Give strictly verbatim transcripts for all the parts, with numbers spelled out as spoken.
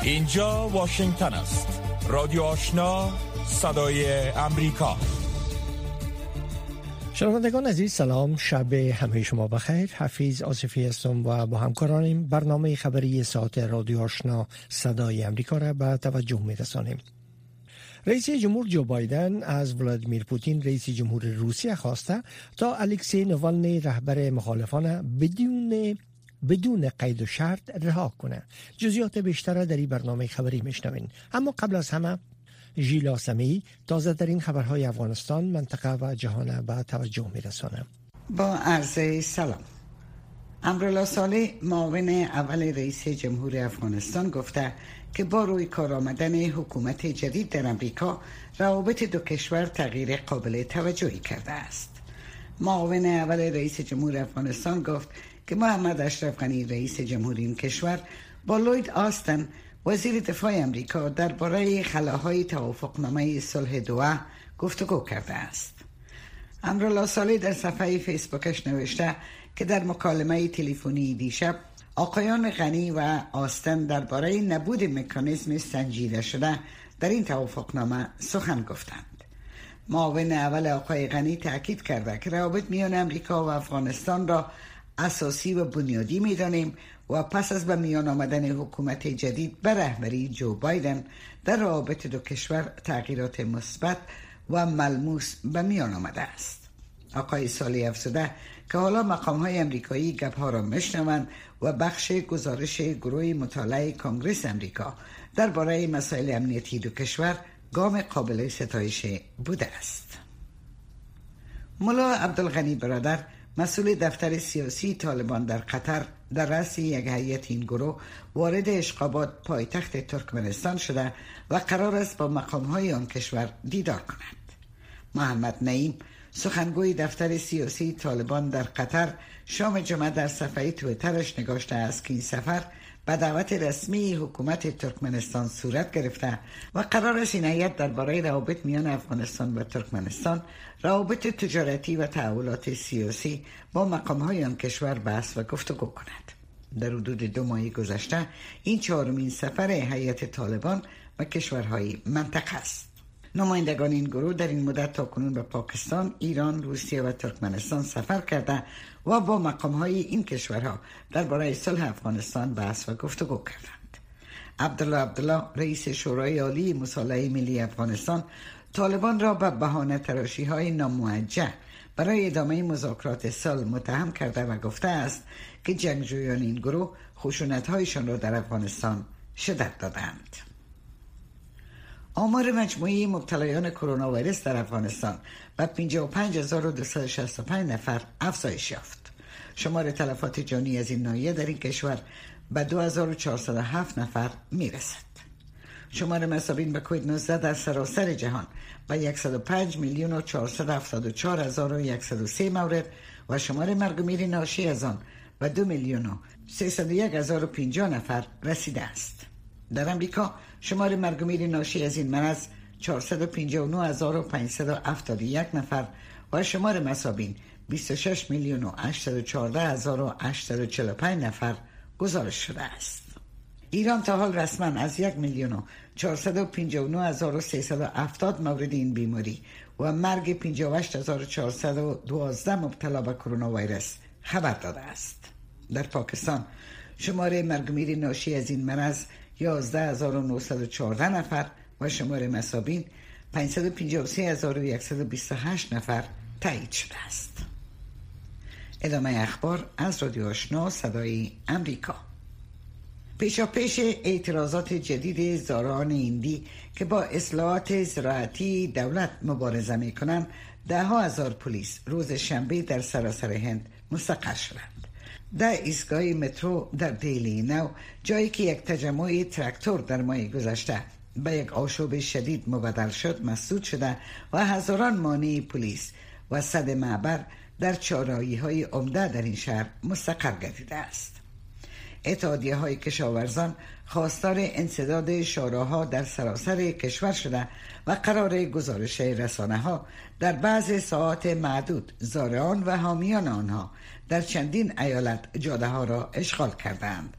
اینجا واشنگتن است. رادیو آشنا، صدای امریکا. شنوندگان عزیز سلام، شب همه شما بخیر. حفیظ آصفی هستم و با همکارانم برنامه خبری ساعت رادیو آشنا صدای امریکا را به توجه می‌رسانیم. رئیس جمهور جو بایدن از ولادیمیر پوتین رئیس جمهور روسیه خواسته تا الکسی نوالنی رهبر مخالفان بدون بدون قید و شرط رها کنه. جزئیات بیشتر در این برنامه خبری میشنوین. اما قبل از همه ژیلا سمی تازه ترین خبرهای افغانستان، منطقه و جهان به توجه میرسانه. با عرض سلام. امرالله صالح معاون اول رئیس جمهور افغانستان گفته که با روی کار آمدن حکومت جدید در امریکا روابط دو کشور تغییر قابل توجهی کرده است. معاون اول رئیس جمهور افغانستان گفت که محمد اشرف غنی رئیس جمهور این کشور با لوید آستن وزیر دفاع امریکا درباره خلاهای توافقنامه صلح دوحه گفتگو کرده است. امرالله صالح در صفحه فیسبوکش نوشته که در مکالمه تلفنی دیشب آقایان غنی و آستن درباره نبود مکانیزم سنجیده شده در این توافقنامه سخن گفتند. معاون اول آقای غنی تاکید کرده که روابط میان امریکا و افغانستان را اساسی و بنیادی می‌دانیم و پس از به میان آمدن حکومت جدید به رهبری جو بایدن در روابط دو کشور تغییرات مثبت و ملموس به میان آمده است. آقای صالح افزوده که حالا مقام‌های امریکایی گپ‌ها را میشنوند و بخش گزارش گروه مطالعه کنگره امریکا درباره مسائل امنیتی دو کشور گام قابل ستایش بوده است. ملا عبدالغنی برادر مسئول دفتر سیاسی طالبان در قطر در رأس یک هیئت این گروه وارد اشقابات پایتخت ترکمنستان شده و قرار است با مقام‌های آن کشور دیدار کند. محمد نعیم سخنگوی دفتر سیاسی طالبان در قطر شام جمعه در صفحه توییترش نگاشته است که این سفر به دعوت رسمی حکومت ترکمنستان صورت گرفته و قرار است این هیئت درباره روابط میان افغانستان و ترکمنستان، روابط تجارتی و تحولات سیاسی با مقام‌های آن کشور بحث و گفتگو کند. در حدود دو ماه گذشته این چهارمین سفر هیئت طالبان و کشورهای منطقه است. نمایندگان این گروه در این مدت تاکنون به پاکستان، ایران، روسیه و ترکمنستان سفر کرده و با مقام‌های این کشورها درباره صلح افغانستان بحث و گفتگو کردند. عبدالله عبدالله رئیس شورای عالی مصالحه ملی افغانستان طالبان را به بهانه تراشی‌های ناموجه برای ادامه مذاکرات صلح متهم کرده و گفته است که جنگجویان این گروه خشونت‌هایشان را در افغانستان شدت دادند. آمار مجموعی مبتلایان کرونا ویروس در افغانستان به پنجاه و پنج هزار و دویست و شصت و پنج نفر افزایش یافت. شمار تلفات جانی از این ناحیه در این کشور به دو هزار و چهارصد و هفت نفر میرسد. شمار مصابین به کووید نوزده در سراسر جهان به صد و پنج میلیون و چهارصد و هفتاد و چهار هزار و صد و سه مورد و شمار مرگ و میر ناشی از آن به دو میلیون و سیصد و یک هزار و پنجاه نفر رسیده است. در امریکا شمار مرگ و میر ناشی از این مرض چهارصد و پنجاه و نه هزار و پانصد و هفتاد و یک نفر و شمار مصابین بیست و شش میلیون و هشتصد و چهارده هزار و هشتصد و چهل و پنج نفر گزارش شده است. ایران تا حال رسما از یک میلیون و چهارصد و پنجاه و نه هزار و سیصد و هفتاد مورد این بیماری و مرگ پنجاه و هشت هزار و چهارصد و دوازده مبتلا به کرونا ویروس خبر داده است. در پاکستان شمار مرگ و میر ناشی از این مرض یازده هزار و نهصد و چهارده نفر و شمار مصابین پانصد و پنجاه و سه هزار و صد و بیست و هشت نفر تایید شده است. ادامه اخبار از رادیو آشنا صدای امریکا. پیشا پیش اعتراضات جدید زارعان هندی که با اصلاحات زراعتی دولت مبارزه می کنند، ده ها هزار پلیس روز شنبه در سراسر هند مستقر شدند. در ایستگاه مترو در دهلی نو، جایی که یک تجمع تراکتور در ماه گذشته به یک آشوب شدید مبدل شد، مسدود شده و هزاران مانع پلیس و صد معبر در چهارراهی‌های عمده در این شهر مستقر گردیده است. اتحادیه های کشاورزان خواستار انسداد شاهراه‌ها در سراسر کشور شده و قرار گزارش رسانه ها در بعض ساعات معدود زارعان و حامیان آنها در چندین ایالت جاده ها را اشغال کردند.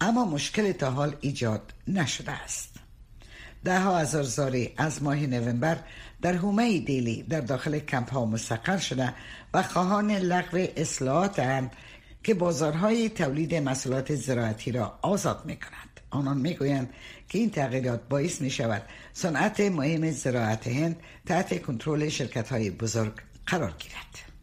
اما مشکل تا حال ایجاد نشده است. ده ها هزار زاری از ماه نوامبر در حومه دیلی در داخل کمپ ها مستقر شده و خواهان لغو اصلاحات اند که بازارهای تولید محصولات زراعتی را آزاد می کند. آنان می گویند که این تغییرات باعث می شود صنعت مهم زراعت هند تحت کنترل شرکت های بزرگ قرار گیرد.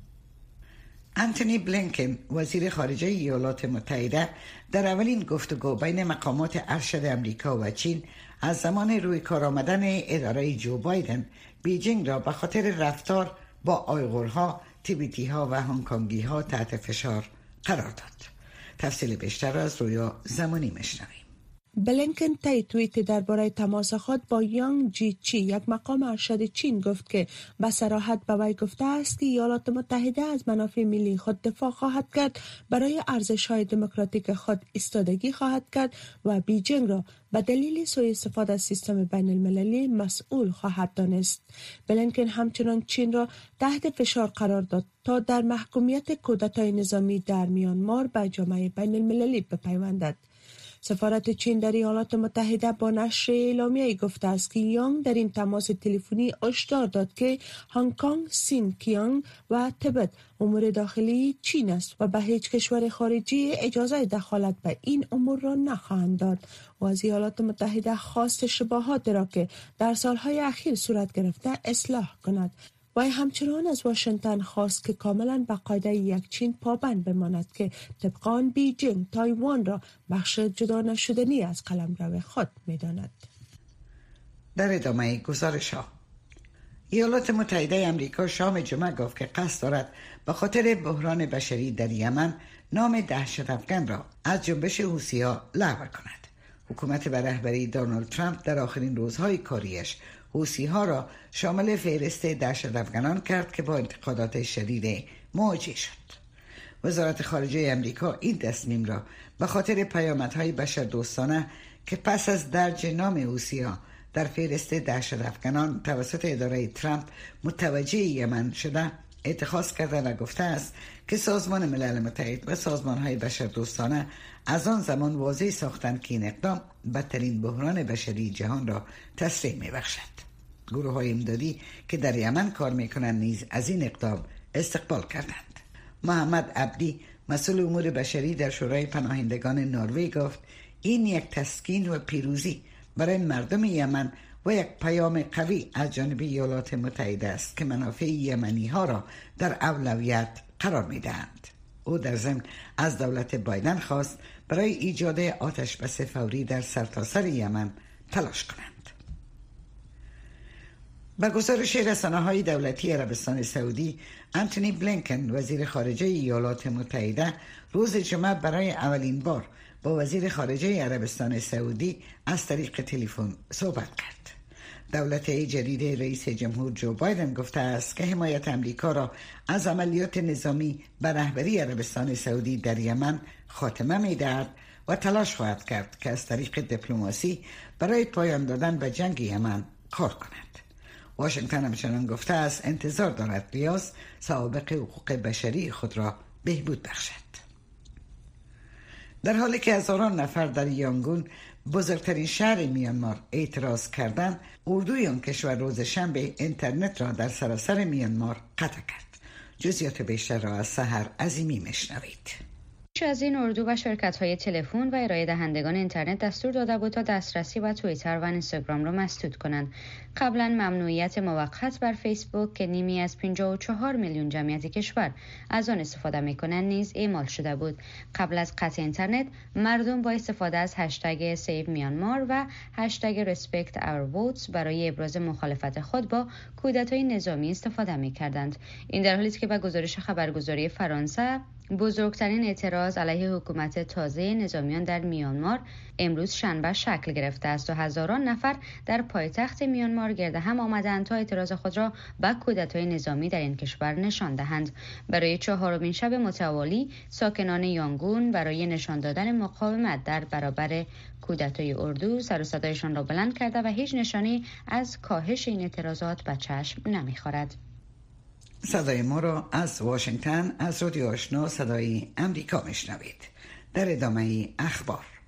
انتونی بلینکن وزیر خارجه ایالات متحده در اولین گفتگو بین مقامات ارشد امریکا و چین از زمان روی کار آمدن اداره جو بایدن بیجینگ را به خاطر رفتار با آیغورها، تیبیتیها و هنگکنگی ها تحت فشار قرار داد. تفصیل بیشتر از رویا زمانی مشنویم. بلینکن طی توییت درباره تماس خود با یانگ جی چی یک مقام ارشد چین گفت که به صراحت به وی گفته است که ایالات متحده از منافع ملی خود دفاع خواهد کرد، برای ارزش‌های دموکراتیک خود ایستادگی خواهد کرد و بیجینگ را به دلیل سوء استفاده از سیستم بین المللی مسئول خواهد دانست. بلینکن همچنان چین را تحت فشار قرار داد تا در محکومیت کودتای نظامی در میانمار به جامعه بین المللی بپیوندد. سفارت چین در ایالات متحده با نشر اعلامیه‌ای گفته است که یانگ در این تماس تلفنی هشدار داد که هنگ کنگ، سینکیانگ و تبت امور داخلی چین است و به هیچ کشور خارجی اجازه دخالت به این امور را نخواهند داد و از ایالات متحده خواست شبهات را که در سالهای اخیر صورت گرفته اصلاح کند. و همچنان از واشنگتن خواست که کاملا به قاعده یک چین پابند بماند که طبق آن بیجینگ تایوان را بخش جدا نشدنی از قلمرو خود می‌داند. در ادامه گزارش ها، ایالات متحده امریکا شام جمعه گفت که قصد دارد به خاطر بحران بشری در یمن نام دهشت افکن را از جنبش حوثی‌ها لغو کند. حکومت به رهبری دونالد ترامپ در آخرین روزهای کاریش حوثی‌ها را شامل فهرست دهشت افغانان کرد که با انتقادات شدید مواجه شد. وزارت خارجه امریکا این تصمیم را به خاطر پیامدهای بشردوستانه که پس از درج نام حوثی‌ها در فهرست دهشت افغانان توسط اداره ترامپ متوجه یمن شده اتخاذ کرده و گفته است که سازمان ملل متحد و سازمان‌های بشردوستانه از آن زمان واضح ساختند که این اقدام بدترین بحران بشری جهان را تسریع می‌بخشد. گروه‌های امدادی که در یمن کار می‌کنند نیز از این اقدام استقبال کردند. محمد عبدی مسئول امور بشری در شورای پناهندگان نروژ گفت این یک تسکین و پیروزی برای مردم یمن و یک پیام قوی از جانب ایالات متحده است که منافع یمنی ها را در اولویت قرار می دهند. او در ضمن از دولت بایدن خواست برای ایجاد آتش بس فوری در سرتاسر یمن تلاش کنند. با گزارش رسانه‌های دولتی عربستان سعودی، انتونی بلینکن وزیر خارجه ایالات متحده روز جمعه برای اولین بار با وزیر خارجه عربستان سعودی از طریق تلفن صحبت کرد. دولت جدید رئیس جمهور جو بایدن گفته است که حمایت امریکا را از عملیات نظامی به رهبری عربستان سعودی در یمن خاتمه می‌دهد و تلاش خواهد کرد که از طریق دیپلماسی برای پایان دادن به جنگ یمن کار کند. واشنگتن همچنان گفته است انتظار دارد ریاض سوابق حقوق بشری خود را بهبود بخشد. در حالی که هزاران نفر در یانگون بزرگترین شهر میانمار اعتراض کردند، اردوی آن کشور روز شنبه اینترنت را در سراسر میانمار قطع کرد. جزئیات بیشتر را از سحر عظیمی مشنوید. از این اردو و شرکت‌های تلفن و ارائه دهندگان اینترنت دستور داده بود تا دسترسی به توییتر و اینستاگرام را مسدود کنند. قبلا ممنوعیت موقت بر فیسبوک که نیمی از پنجاه و چهار میلیون جمعیت کشور از آن استفاده می‌کنند نیز اعمال شده بود. قبل از قطع اینترنت، مردم با استفاده از هشتگ سیو میانمار و هشتگ ریسپکت اور ووتس برای ابراز مخالفت خود با کودتای نظامی استفاده می‌کردند. این در حالی است که به گزارش خبرگزاری فرانسه بزرگترین اعتراض علیه حکومت تازه نظامیان در میانمار امروز شنبه شکل گرفته است و هزاران نفر در پایتخت میانمار گرد هم آمدند تا اعتراض خود را به کودتای نظامی در این کشور نشان دهند. برای چهارمین شب متوالی ساکنان یانگون برای نشان دادن مقاومت در برابر کودتای اردو سر و صدایشان را بلند کرده و هیچ نشانی از کاهش این اعتراضات به چشم نمی‌خورد. صدای ما را از واشنگتن از رادیو آشنا صدای امریکا میشنوید. در ادامه اخبار،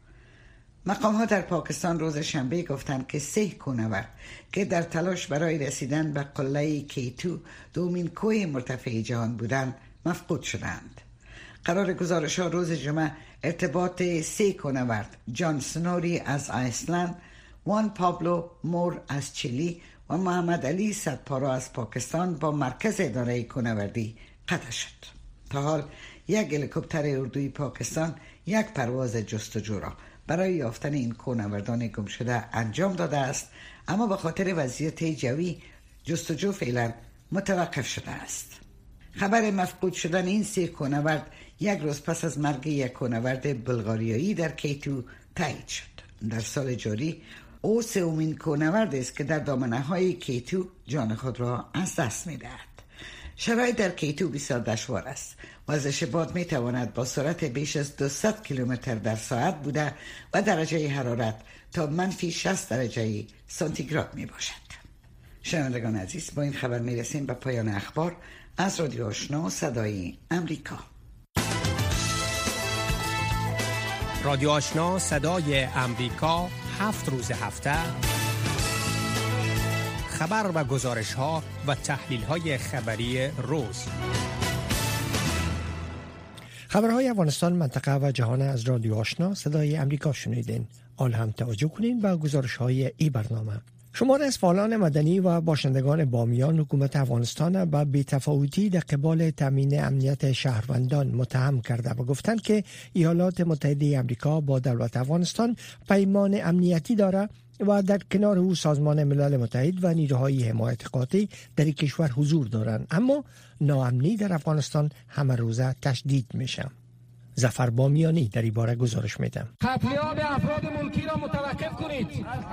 مقام ها در پاکستان روز شنبه گفتند که سه کوهنورد که در تلاش برای رسیدن به قله کی تو دومین کوه مرتفع جهان بودند مفقود شدند. قرار گزارش ها روز جمعه ارتباط سه کوهنورد جان سنوری از ایسلند، وان پابلو مور از چیلی و محمد علی صدپارا از پاکستان با مرکز اداره کوهنوردی قطع شد. تا حال یک هلیکوپتر اردوی پاکستان یک پرواز جستجو را برای یافتن این کوهنوردان گم شده انجام داده است، اما به خاطر وضعیت جوی جستجو فعلا متوقف شده است. خبر مفقود شدن این سه کوهنورد یک روز پس از مرگ یک کوهنورد بلغاریایی در کی تو تایید شد. در سال جاری او سومین کوهنورد است که در دامنه‌های کی تو جان خود را از دست می‌دهد. شرایط در کی تو بسیار دشوار است. وزش باد می تواند با سرعت بیش از دویست کیلومتر در ساعت بوده و درجه حرارت تا منفی شصت درجه سانتیگراد می باشد. شنوندگان عزیز، با این خبر می رسیم به پایان اخبار از رادیو آشنا صدای امریکا. رادیو آشنا صدای امریکا، هفت روز هفته خبر و گزارش ها و تحلیل های خبری روز. خبرهای افغانستان، منطقه و جهان از رادیو آشنا صدای امریکا شنیدین. آن هم توجه کنین به گزارش های ای برنامه. شماری از فعالان مدنی و باشندگان بامیان حکومت افغانستان به بی‌تفاوتی در قبال تامین امنیت شهروندان متهم کرده و گفتند که ایالات متحده آمریکا با دولت افغانستان پیمان امنیتی دارد و در کنار او سازمان ملل متحد و نیروهای حمایت قاطع در این کشور حضور دارند، اما ناامنی در افغانستان همه روزه تشدید میشه. ظفر بامیانی در این باره گزارش میدم. قتلیام افراد ملکی را متوقف کنید.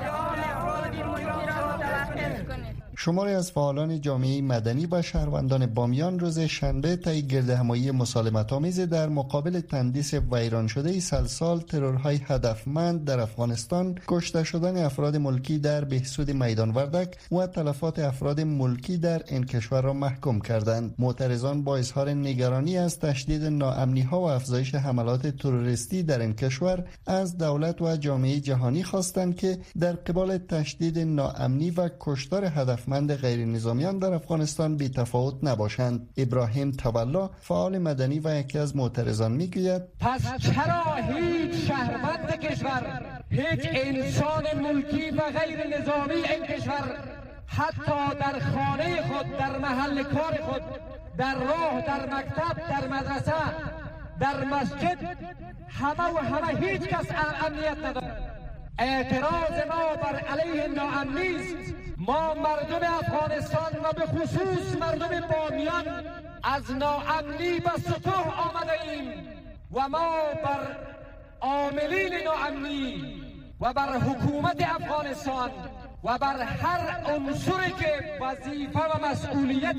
شماری از فعالان جامعه مدنی و شهروندان بامیان روز شنبه طی گردهمایی مسالمت‌آمیز در مقابل تندیس ویران شده سلسال ترورهای هدفمند در افغانستان، کشته شدن افراد ملکی در بهسود میدان وردک و تلفات افراد ملکی در این کشور را محکوم کردند. معترضان با اظهار نگرانی از تشدید ناامنی‌ها و افزایش حملات تروریستی در این کشور از دولت و جامعه جهانی خواستند که در قبال تشدید ناامنی و کشتار هدفمند غیر نظامیان در افغانستان بی تفاوت نباشند. ابراهیم تولا، فعال مدنی و یکی از معترضان، میگوید پس چرا هیچ شهروند کشور، هیچ انسان ملکی و غیر نظامی این کشور حتی در خانه خود، در محل کار خود، در راه، در مکتب، در مدرسه، در مسجد، همه و همه هیچ کس امنیت ندارد؟ اعتراض ما بر علیه ناامنی است. ما مردم افغانستان و به خصوص مردم بامیان از ناامنی به سطوح آمده ایم و ما بر عاملین ناامنی و بر حکومت افغانستان و بر هر عنصری که وظیفه و مسئولیت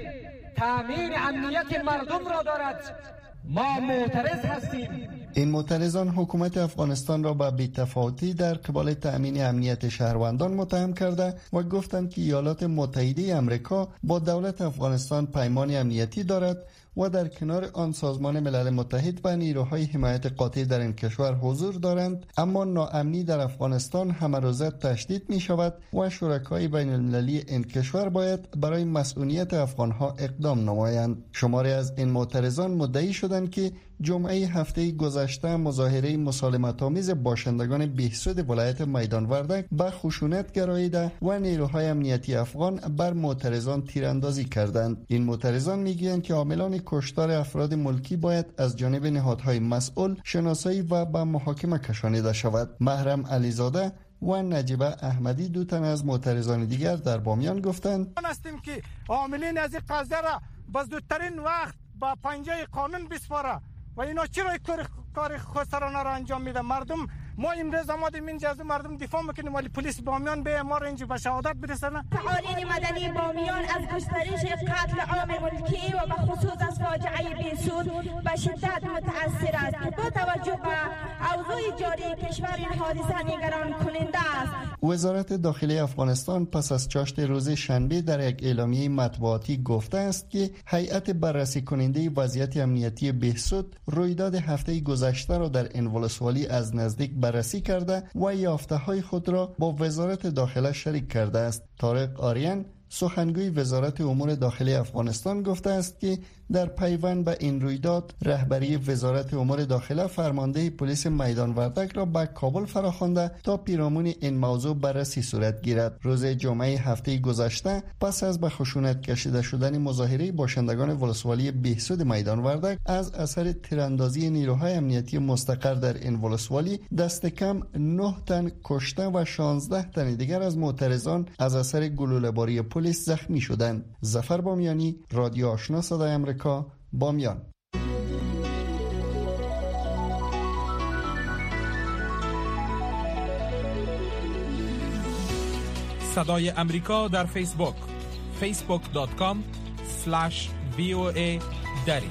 تامین امنیت مردم را دارد ما معترض هستیم. این معترضان حکومت افغانستان را به بی‌تفاوتی در قبال تأمین امنیت شهروندان متهم کرده و گفتند که ایالات متحده آمریکا با دولت افغانستان پیمان امنیتی دارد و در کنار آن سازمان ملل متحد و نیروهای حمایت قاطع در این کشور حضور دارند، اما ناامنی در افغانستان همه روزه تشدید می شود و شرکای بین المللی این کشور باید برای مسئولیت افغانها اقدام نمایند. شماری از این معترضان مدعی شدند که جمعه هفته گذشته مظاهره مسالمت‌آمیز باشندگان بهسود ولایت میدان وردک به خشونت گراییده و نیروهای امنیتی افغان بر معترضان تیراندازی کردند. این معترضان میگویند که عاملان کشتار افراد ملکی باید از جانب نهادهای مسئول شناسایی و به محاکمه کشانیده شود. محرم علیزاده و نجیبه احمدی، دو تن از معترضان دیگر در بامیان گفتند ما هستیم که عاملین از این قضیه را باز زودترین وقت با پنجه قانون بسپاره و اینا چرا کار کار خسرانه را انجام میده؟ مردم ما امروز آمدیم اینجا از مردم دفاع میکنیم ولی پلیس بامیان به ما را اینجا به شهادت برسونه. فعالین مدنی بامیان از گسترش قتل عام ملکی و به خصوص از فاجعه بهسود به شدت متاثر است که با توجه به اوضاع جاری کشور این حادثه نگران کننده است. وزارت داخلی افغانستان پس از چاشت روز شنبه در یک اعلامیه مطبوعاتی گفته است که هیئت بررسی کننده وضعیت امنیتی بهسود رویداد هفته گذشته را در این ولسوالی از نزدیک بررسی کرده و یافته‌های خود را با وزارت داخله شریک کرده است. طارق آریان سخنگوی وزارت امور داخلی افغانستان گفته است که در پیوند به این رویداد رهبری وزارت امور داخله فرمانده پلیس میدان وردک را به کابل فراخوانده تا پیرامون این موضوع بررسی صورت گیرد. روز جمعه هفته گذشته پس از به خشونت کشیده شدن مظاهره باشندگان ولسوالی بهسود میدان وردک از اثر تیراندازی نیروهای امنیتی مستقر در این ولسوالی دست کم نه تن کشته و شانزده تن دیگر از معترضان از اثر گلوله‌باری پلیس زخمی شدند. ظفر بامیانی، رادیو آشنا صدای امریکا، بامیان. صدای امریکا در فیسبوک فیسبوک دات کام اسلش وی او ای دری.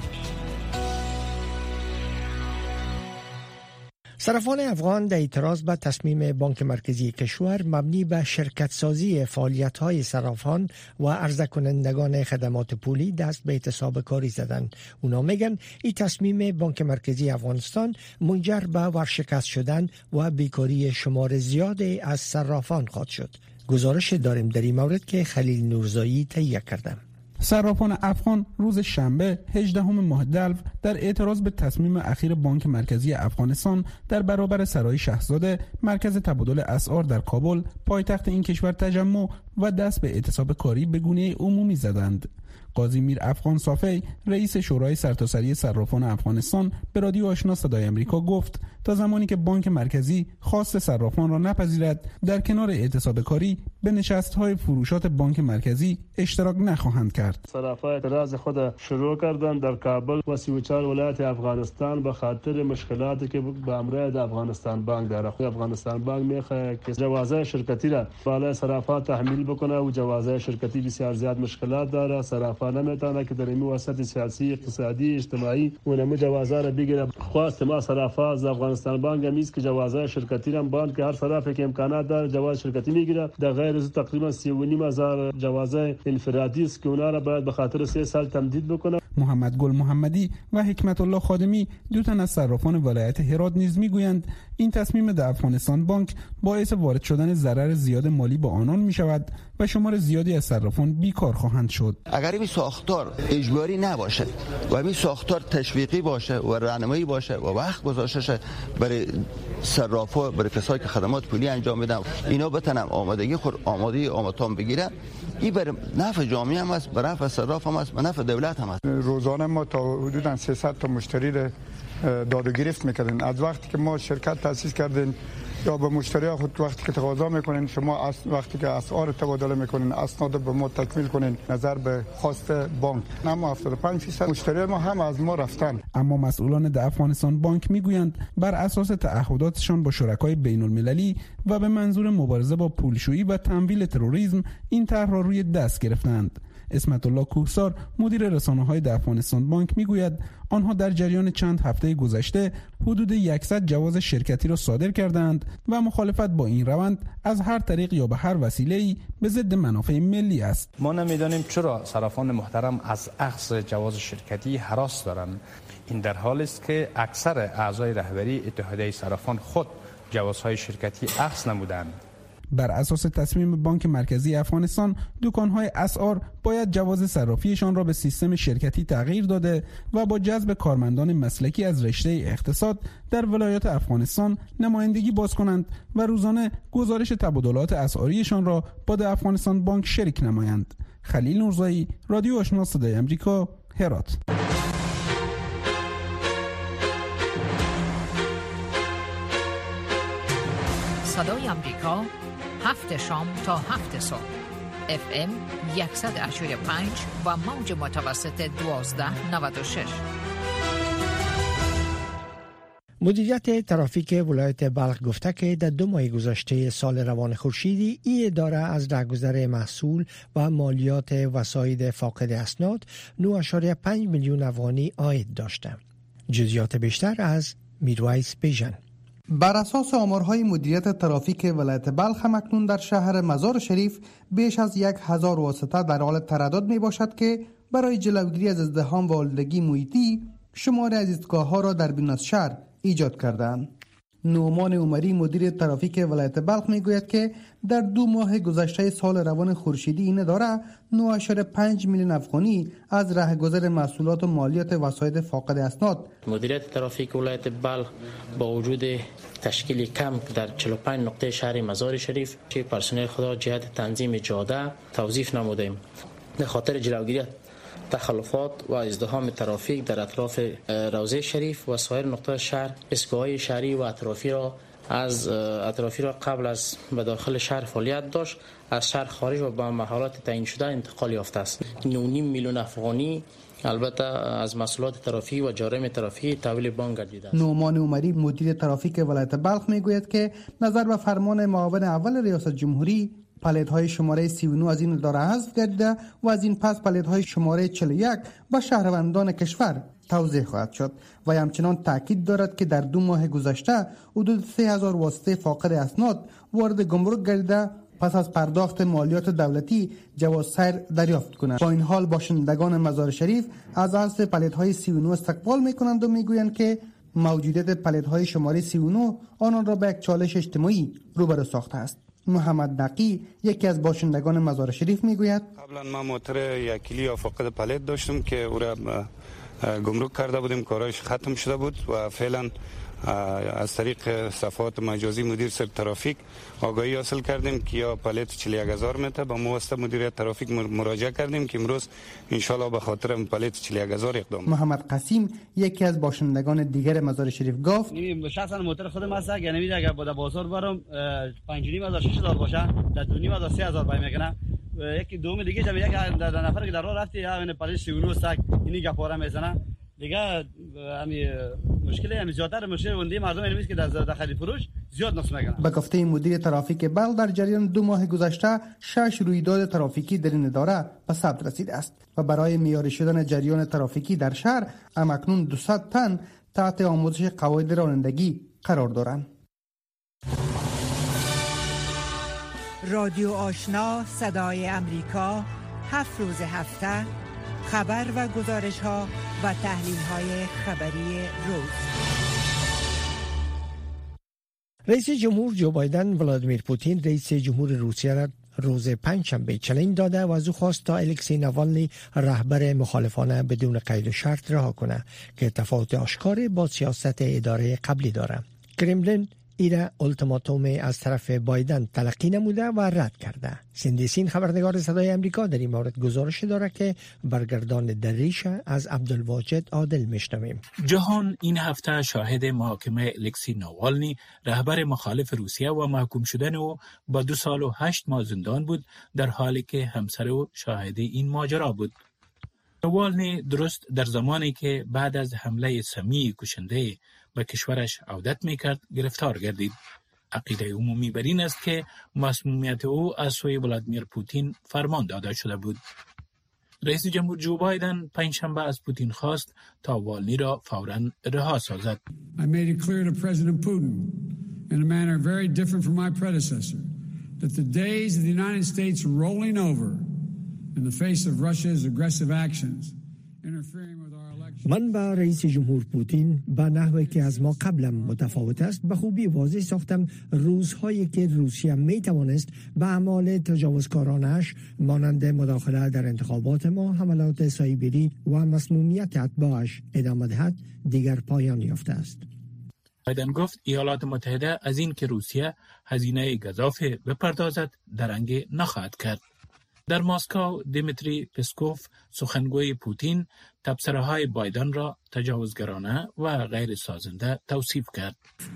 صرافان افغان در اعتراض به تصمیم بانک مرکزی کشور مبنی به شرکت سازی فعالیت‌های صرافان و عرضه کنندگان خدمات پولی دست به اعتصاب کاری زدند. اونا میگن این تصمیم بانک مرکزی افغانستان منجر به ورشکست شدن و بیکاری شمار زیادی از صرافان خواهد شد. گزارش داریم در این مورد که خلیل نورزایی تهیه کرده. صرافان افغان روز شنبه هجدهم ماه دلو در اعتراض به تصمیم اخیر بانک مرکزی افغانستان در برابر سرای شاهزاده مرکز تبادل اسعار در کابل پایتخت این کشور تجمع و دست به اعتصاب کاری به گونه عمومی زدند. قاضی میر افغان صافی رئیس شورای سرتاسری صرافان افغانستان به رادیو آشنا صدای امریکا گفت تا زمانی که بانک مرکزی خواست صرافان را نپذیرد در کنار اعتصاب کاری به نشست‌های فروشات بانک مرکزی اشتراک نخواهند کرد. صرافان اعتراض خود شروع کردند در کابل و سی و چهار ولایت افغانستان به خاطر مشکلاتی که به همراه افغانستان بانک دارد. افغانستان بانک میخواهد که جوازهای شرکتی را بالای صرافان تحمیل بکنه و جوازهای شرکتی بسیار زیاد مشکلات داره. صرافان نمیتونه که در این وسط سیاسی، اقتصادی، اجتماعی اونم جوازها را بگیره. خواست ما صرافان از افغانستان بانک میست که جوازهای شرکتی را بانک هر صرافی که امکانات داره جواز شرکتی میگیره. در غیر از تقریبا سی و نیم هزار جوازهای انفرادی است که اونا را باید به خاطر سه سال تمدید بکنه. محمد گل محمدی و حکمت الله خادمی دو تن از صرافان ولایت هرات نیز میگویند این تصمیم در افغانستان بانک باعث وارد شدن ضرر زیاد مالی به آنان می شود و شمار زیادی از صرافان بیکار خواهند شد. اگر این ساختار اجباری نباشه و این ساختار تشویقی باشه و راهنمایی باشه و وقت گذاشته شه برای صرافا، برای کسایی که خدمات پولی انجام میدن، اینا بتونن آمادگی خود آماده آماتام بگیرن، این بر نفع جامعه هم است، بر نفع صراف هم است، بر نفع دولت هم است. روزانه ما تا حدوداً سیصد تا مشتری را داد و گرفت میکردیم. از وقتی که ما شرکت تأسیس کردیم یا به مشتری خود وقتی که تقاضا میکنین، شما وقتی که اسعار تبادله میکنین اسناد به ما تکمیل کنین نظر به خواست بانک، اما هفتاد و پنج درصد مشتری ما هم از ما رفتن. اما مسئولان در افغانستان بانک میگویند بر اساس تعهداتشان با شرکای بین المللی و به منظور مبارزه با پولشویی و تمویل تروریسم این طرح را روی دست گرفتند. اسمت الله کوهسار مدیر رسانه‌های در افغانستان بانک میگوید آنها در جریان چند هفته گذشته حدود صد جواز شرکتی را صادر کردند و مخالفت با این روند از هر طریق یا به هر وسیله‌ای به ضد منافع ملی است. ما نمیدانیم چرا صرافان محترم از اخذ جواز شرکتی هراس دارند. این در حالی است که اکثر اعضای رهبری اتحادیه صرافان خود جوازهای شرکتی اخذ نمودند. بر اساس تصمیم بانک مرکزی افغانستان دکان‌های اسعار باید جواز صرافیشان را به سیستم شرکتی تغییر داده و با جذب کارمندان مسلکی از رشته اقتصاد در ولایات افغانستان نمایندگی باز کنند و روزانه گزارش تبادلات اسعاریشان را با در افغانستان بانک شریک نمایند. خلیل نورزایی، رادیو آشنا صدای امریکا، هرات. صدای امریکا هفت شام تا هفت صبح اف ام صد و هشتاد و پنج و موج متوسط دوازده نود و شش. مدیریت ترافیک ولایت بلخ گفته که در دو ماه گذشته سال روان خورشیدی این اداره از درگذر محصول و مالیات وساید فاقد اسناد نه ممیز پنج میلیون افغانی عاید داشته. جزئیات بیشتر از میرویس بیژن. بر اساس آمارهای مدیریت ترافیک ولایت بلخ اکنون در شهر مزار شریف بیش از یک هزار واسطه در حال تردد می باشد که برای جلوگیری از ازدحام و آلودگی محیطی شمار از ایستگاه‌ها را در بیرون از شهر ایجاد کردند. نومان عمری مدیر ترافیک ولایت بلخ میگوید که در دو ماه گذشته سال روان خورشیدی این اداره نه اشاره پنج میلیون افغانی از رهگذر محصولات و مالیات وسایل فاقد اسناد. مدیریت ترافیک ولایت بلخ با وجود تشکیل کم در چهل و پنج نقطه شهر مزار شریف چه پرسنل خدا جهت تنظیم جاده توظیف نمودیم به خاطر جلوگیری تخلفات و ازدحام ترافیک در اطراف روضه شریف و سایر نقاط شهر. اسکوهای شهری و اطرافی را از اطرافی را قبل از به داخل شهر فعالیت داشت از شهر خارج و به محلات تعیین شده انتقال یافته است. نه و نیم میلیون افغانی البته از مسئولات ترافیکی و جرایم ترافیکی تحویل بانک گردیده است. نومان عمری مدیر ترافیک ولایت بلخ میگوید که نظر به فرمان معاون اول ریاست جمهوری پلیدهای شماره سی و نه از این اداره حذف گردیده و از این پس پلیدهای شماره چهل و یک به شهروندان کشور توزیع خواهد شد و همچنان تاکید دارد که در دو ماه گذشته حدود سه هزار واسطه فاقد اسناد وارد گمرک گردیده پس از پرداخت مالیات دولتی جواز سیر دریافت کنند. با این حال باشندگان مزار شریف از حذف پلیدهای سی و نه استقبال میکنند و میگویند که موجودیت پلیدهای شماره سی و نه آنان را به یک چالش اجتماعی روبرو ساخته است. محمد نقی یکی از باشندگان مزار شریف میگوید قبلا ما موتر یک کیلو یا فاقد پلیت داشتم که او را گمرک کرده بودیم، کارایش ختم شده بود و فعلا از طریق صفحات مجازی مدیر سر ترافیک آگاهی حاصل کردیم که یا پلیت چهل و یک هزار متر با مواسطه مدیریت ترافیک مراجعه کردیم که امروز انشالله به خاطر پلیت چهل و یک هزار اقدام. محمد قاسم یکی از باشندگان دیگر مزار شریف گفت شخصا موتر خودم هست اگه نمیده اگه با بازار برم پنج و نیم هزار شش هزار باشه در دو نیم هزار سه هزار پای میکنه. یکی دوم دیگه جمع یک در نفر که در راه رفتی همین پلیت سی و نه سگ اینی گپاره میزنه دیگه همین مشکلی همین زیادتر مشکل وندی مردم اینمیست که در داخل فروش زیاد نقص میکنن. به گفته مدیر ترافیک بلخ در جریان دو ماه گذشته شش رویداد ترافیکی در این اداره به ثبت رسیده است و برای معیاری شدن جریان ترافیکی در شهر همکنون دویست تن تحت آموزش قواعد رانندگی قرار دارند. رادیو آشنا صدای امریکا هفت روز هفته خبر و گزارش ها و تحلیل های خبری روز. رئیس جمهور جو بایدن ولادیمیر پوتین رئیس جمهور روسیه را روز پنجشنبه چالش داده و از او خواست تا الکسی ناوالنی رهبر مخالفانه بدون قید و شرط رها کنه که تفاوت آشکار با سیاست اداره قبلی داره. کرملین ایره التیماتوم از طرف بایدن تلقی نموده و رد کرده. سیندی سین خبرنگار صدای امریکا در این مورد گزارش داره که برگردان دریش از عبدالواجد عادل میشنویم. جهان این هفته شاهد محاکمه الکسی ناوالنی رهبر مخالف روسیه و محکوم شدن او با دو سال و هشت ماه زندان بود، در حالی که همسر او شاهد این ماجرا بود. ناوالنی درست در زمانی که بعد از حمله سمی کشنده به کشورش عودت میکرد گرفتار گردید. عقیده عمومی بر این است که مسمومیت او از سوی ولادیمیر پوتین فرمان داده شده بود. رئیس جمهور جو بایدن پنجشنبه از پوتین خواست تا والنی را فوراً رها سازد. I made it clear to President Putin in a manner very different from my predecessor that the days of the United States rolling over in the face of Russia's aggressive actions interfering with من با رئیس جمهور پوتین به نحوی که از ما قبلا متفاوت است به خوبی واضح ساختم روزهایی که روسیه می توانست به اعمال تجاوزکارانش مانند مداخله در انتخابات ما، حملات سایبری و مسمومیت اتباعش ادامه دهد دیگر پایان یافته است. بایدن گفت ایالات متحده از این که روسیه هزینه گزافه بپردازد درنگ نخواهد کرد. در مسکو دیمیتری پسکوف سخنگوی پوتین تبصره‌های بایدن را تجاوزگرانه و غیر سازنده توصیف کرد.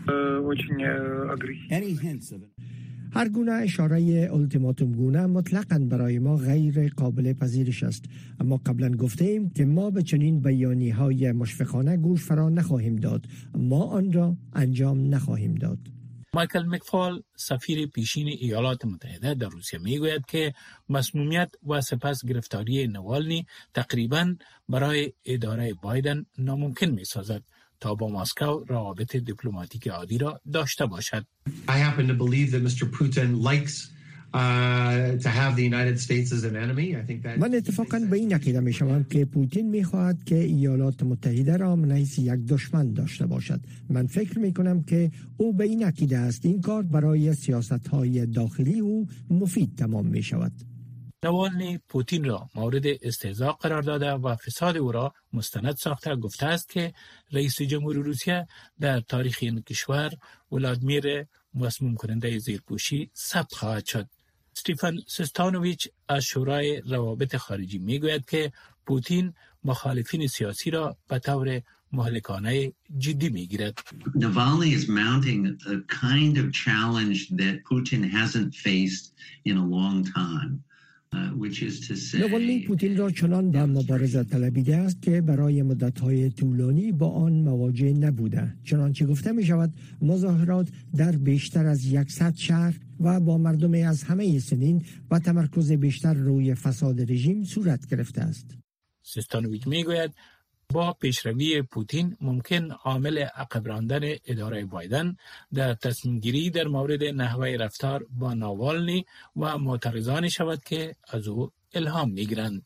هر گونه اشاره التیماتوم گونه مطلقاً برای ما غیر قابل پذیرش است، اما قبلا گفته ایم که ما به چنین بیانیه‌های مشفقانه گوش فرا نخواهیم داد. ما آن را انجام نخواهیم داد. مایکل مکفال سفیر پیشین ایالات متحده در روسیه میگوید که مسمومیت و سپس گرفتاری ناوالنی تقریباً برای اداره بایدن ناممکن می‌سازد تا با مسکو روابط دیپلماتیک عادی را داشته باشد. I happen to believe that Mister Putin likes من اتفاقاً به این عقیده می شوم که پوتین می خواهد که ایالات متحده را منحیث یک دشمن داشته باشد. من فکر می کنم که او به این عقیده است این کار برای سیاست های داخلی او مفید تمام می شود. نوالنی پوتین را مورد استهزاء قرار داده و فساد او را مستند ساخته گفته است که رئیس جمهور روسیه در تاریخ این کشور ولادیمیر مسموم کننده زیرپوشی ثبت خواهد شد. استیفن سستانویچ از شورای روابط خارجی میگوید که پوتین مخالفین سیاسی را به طور مهلکانه جدی میگیرد. Navalny is mounting a kind of challenge that Putin hasn't faced in a long time. نوالنی پوتین را چنان به مبارزه طلبیده است که برای مدت‌های طولانی با آن مواجه نبوده. چنانچه گفته می شود مظاهرات در بیشتر از صد شهر و با مردم از همه سنین و تمرکز بیشتر روی فساد رژیم صورت گرفته است. سستانویچ می گوید با پیشروی پوتین ممکن عامل عقب راندن اداره بایدن در تصمیم گیری در مورد نحوه رفتار با ناوالنی و معترضانی شود که از او الهام میگیرند.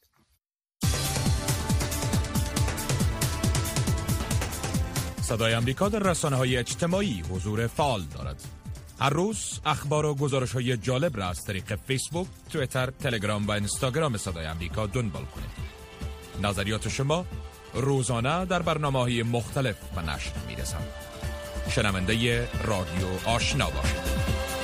صدای امریکا در رسانه‌های اجتماعی حضور فعال دارد. هر روز اخبار و گزارش‌های جالب را از طریق فیسبوک، توییتر، تلگرام و اینستاگرام صدای امریکا دنبال کنید. نظریات شما روزانه در برنامه‌های مختلف به نشر می‌رسند. شنونده رادیو آشنا باشید.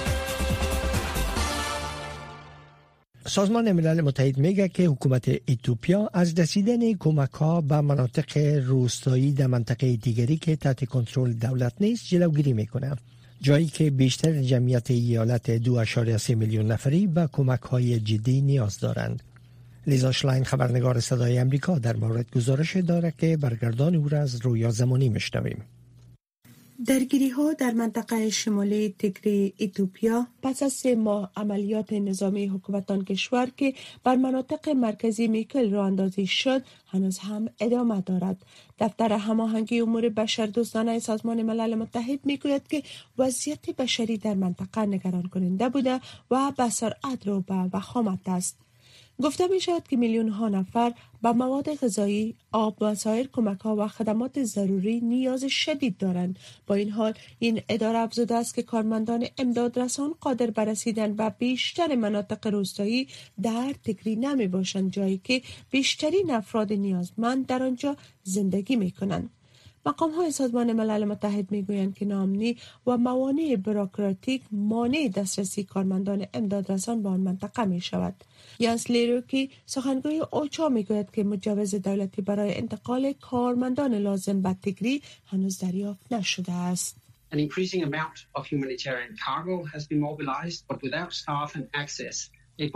سازمان ملل متحد میگه که حکومت اتیوپیا از رسیدن کمک‌ها به مناطق روستایی در منطقه دیگری که تحت کنترل دولت نیست جلوگیری میکنه، جایی که بیشتر جمعیت ایالت دو ممیز سه میلیون نفری به کمک‌های جدی نیاز دارند. لیزا شلاین خبرنگار صدای امریکا در مورد گزارش داره که برگردان او را از رویا زمانی میشنویم. درگیری ها در منطقه شمالی تیگری اتیوپیا پس از سه ماه عملیات نظامی حکومتان کشور که بر مناطق مرکزی میکل راه اندازی شد هنوز هم ادامه دارد. دفتر هماهنگی امور بشردوستانه سازمان ملل متحد میگوید که وضعیت بشری در منطقه نگران کننده بوده و به سرعت رو به وخامت است. گفته می شود که میلیون ها نفر به مواد غذایی، آب و سایر کمک ها و خدمات ضروری نیاز شدید دارند. با این حال این اداره افزوده است که کارمندان امدادرسان قادر به رسیدن به بیشتر مناطق روستایی در تیگری نمی باشند، جایی که بیشترین افراد نیازمند در آنجا زندگی می کنند. مقام های سازمان ملل متحد می گویند که ناامنی و موانع بروکراتیک مانع دسترسی کارمندان امدادرسان به آن منطقه می شود. یانس لیروکی سخنگوی اوچا می گوید که مجوز دولتی برای انتقال کارمندان لازم به تیگری هنوز دریافت نشده است. An increasing amount of humanitarian cargo has been mobilized, but without staff and access.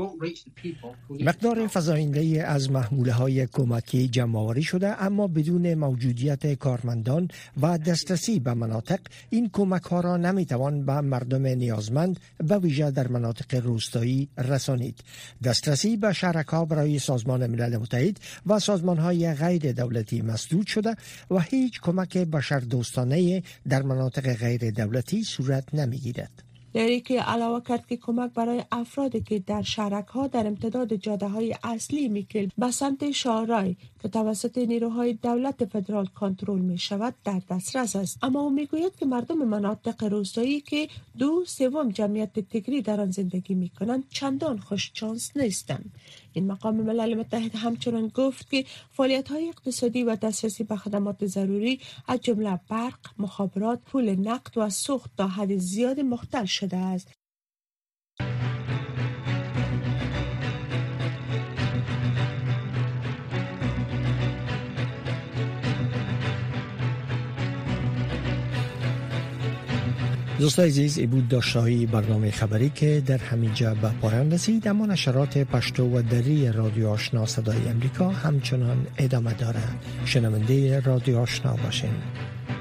مقدار فزاینده از محموله های کمکی جمع‌آوری شده، اما بدون موجودیت کارمندان و دسترسی به مناطق این کمک ها را نمیتوان به مردم نیازمند به ویژه در مناطق روستایی رسانید. دسترسی به شرکا برای سازمان ملل متحد و سازمان های غیر دولتی مسدود شده و هیچ کمک بشردوستانه در مناطق غیر دولتی صورت نمیگیرد. لیروکی علاوه کرد که کمک برای افرادی که در شهرک‌ها در امتداد جاده‌های اصلی میکل به سمت شاهرای که توسط نیروهای دولت فدرال کنترل می شود در دسترس است، اما او میگوید که مردم مناطق روستایی که دو سوم جمعیت تیگری در آن زندگی می کنند چندان خوش شانس نیستند. این مقام ملل متحد همچنان گفت که فعالیت‌های اقتصادی و دسترسی به خدمات ضروری از جمله برق، مخابرات، پول نقد و سوخت تا حد زیاد مختل شده است. دوستان عزیز، ای بود داشته‌های برنامه خبری که در همینجا به پایان رسید، اما نشرات پشتو و دری رادیو آشنا صدای امریکا همچنان ادامه دارد. شنونده رادیو آشنا باشین.